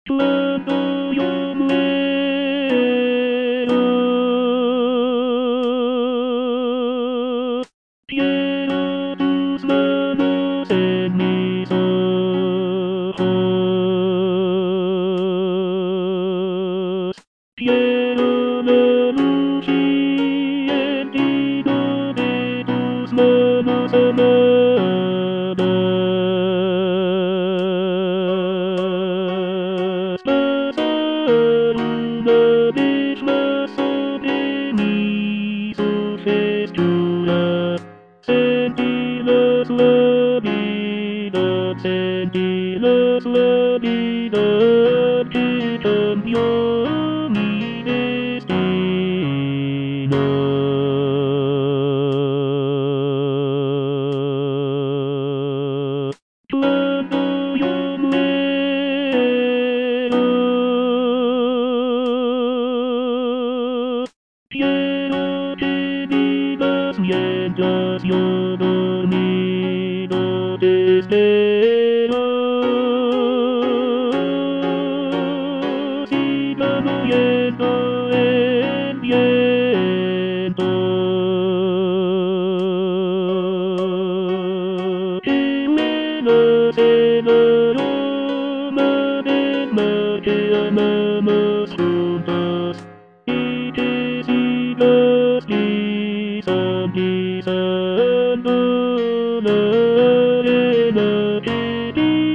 Cuando yo muera, quiero tus manos en mis ojos. Quiero la luz y el tino de tus manos amadas. Pasar una vez más sobre mi sugestión. Sentirás la vida, sentirás la vida que cambió mi destino. Cuando yo muera, quiero que vivas mientras yo dormido te espero. Siga moviendo el viento. Menos el aroma del mar que amamos juntos y que sigas pisando la arena que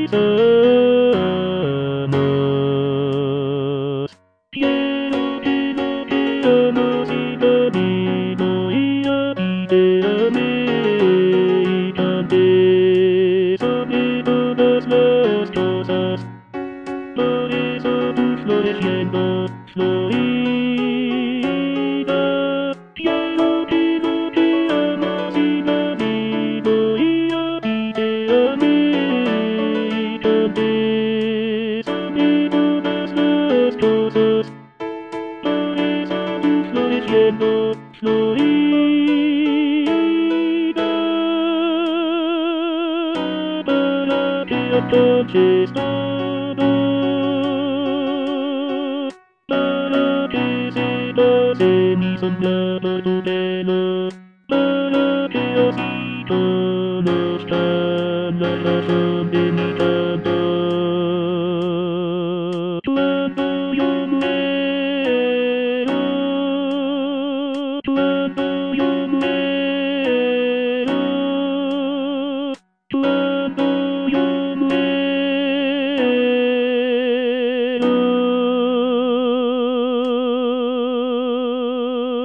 pisamos. Quiero que lo queramos y camino y a ti te amé y canté sobre todas las cosas. Por eso tú floreciendo, Florida. Quiero que lo queramos y camino y a ti te amé y canté sobre todas las cosas. Por eso tú floreciendo, Florida, para que alcances todo, para que sepas en mi sombra por tu pelo, para que así conozcan la razón de mi canto. Cuando yo muero, cuando yo muero, cuando yo muero.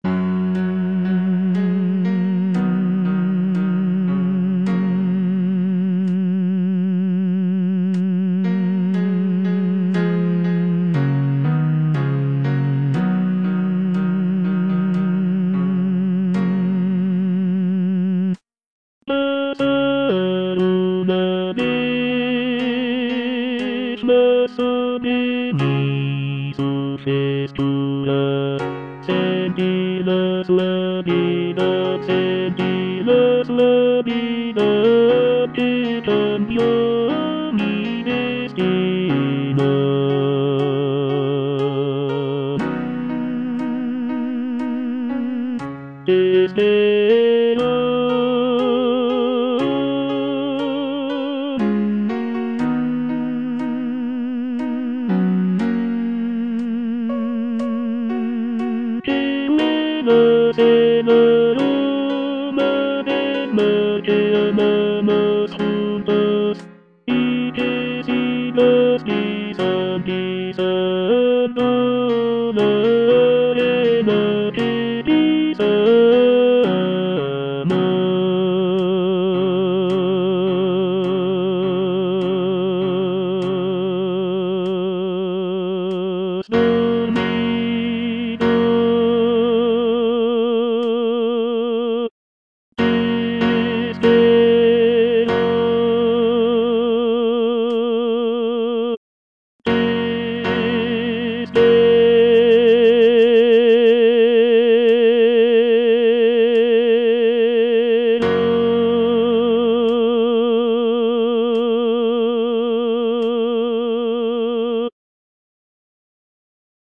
Pasar una vez más sobre mi sugestión. Sentirás la vida, sentirás la vida que cambió mi destino. Te espero. Que menos el aroma del mar que amamos juntos y que sigas pisando